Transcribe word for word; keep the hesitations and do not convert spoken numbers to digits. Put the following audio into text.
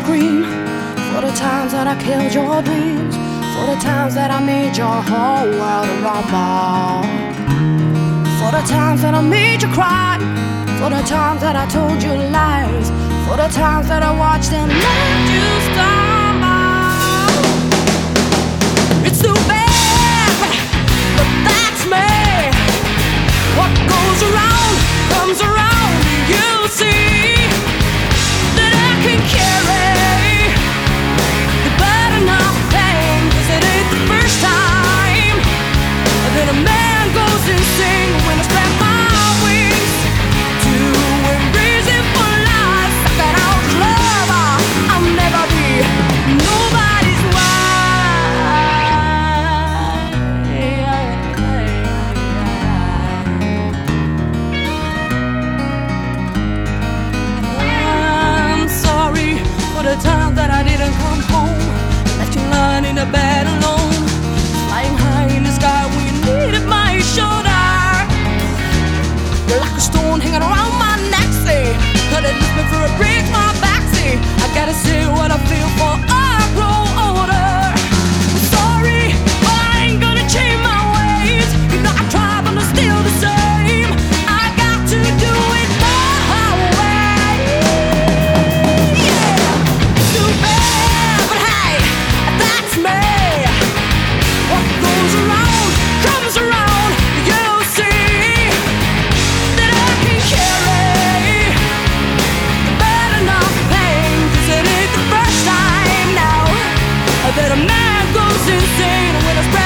scream, for the times that I killed your dreams, for the times that I made your whole world a rumble, for the times that I made you cry, for the times that I told you lies, for the times that I watched and let you stumble. It's too bad, but that's me. What goes around comes around. You'll see that I can carry the burden of pain, 'cause it ain't the first time that a man goes insane when I spread my wings to embrace it for life. Suck it out, lover, I'll never be nobody's the time that I didn't come home, left you lying in a bed alone, flying high in the sky when you needed my shoulder. You're like a stone hanging around my neck, say, could it lift me for a break, my back, say, I gotta say what I feel for I grow older. Sorry, but I ain't gonna change my ways. You know I try, but I'm still the same. I got to do it my way. Yeah. Too bad, but hey, that's me. What goes around comes around. You'll see that I can carry the burden of pain, 'cause it ain't the first time now that a man goes insane when I spread